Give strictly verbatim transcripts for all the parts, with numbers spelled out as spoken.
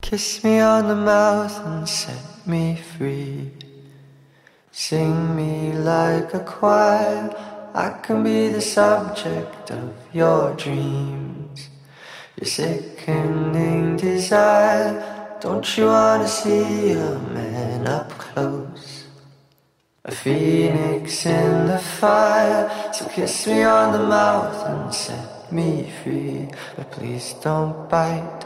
Kiss me on the mouth and set me free. Sing me like a choir, I can be the subject of your dreams. Your sickening desire, don't you wanna see a man up close? A phoenix in the fire, so kiss me on the mouth and set me free. But please don't bite.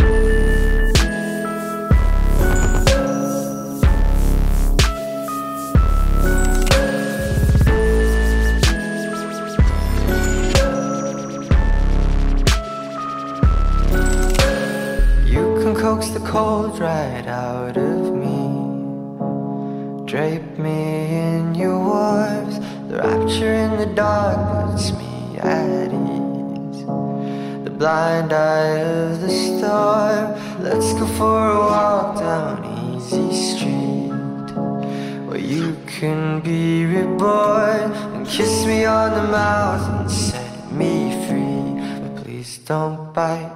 Coax the cold right out of me. Drape me in your warmth. The rapture in the dark puts me at ease. The blind eye of the storm. Let's go for a walk down Easy Street, where you can be reborn. And kiss me on the mouth and set me free. But please don't bite.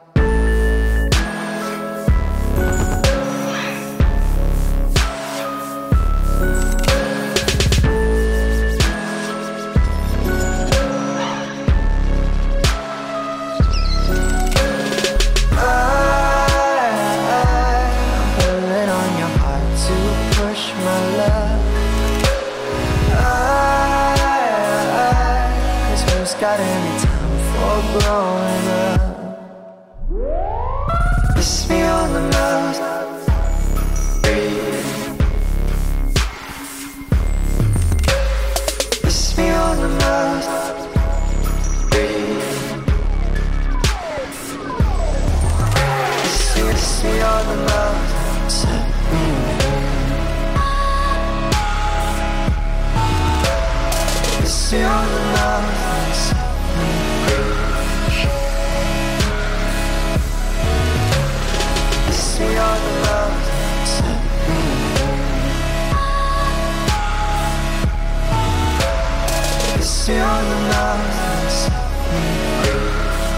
Got any time for growing up? Kiss me on the mouth, breathe. Kiss me on the mouth, breathe. Kiss me, kiss me on the mouth, set me free. Kiss me on the mouth. Kiss me on the mouth, set me free. Kiss me on the mouth, set me free.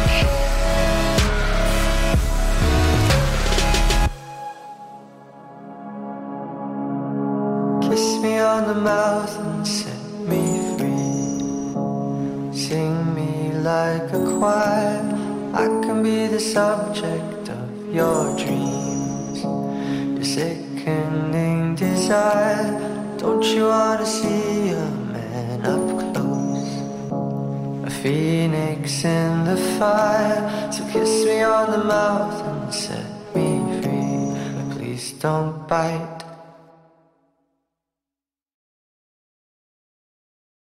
Kiss me on the mouth and set me free. Sing me like a choir, I can be the subject of your dreams. Your sickening desire, don't you wanna see a man up close? A phoenix in the fire, so kiss me on the mouth and set me free. But please don't bite.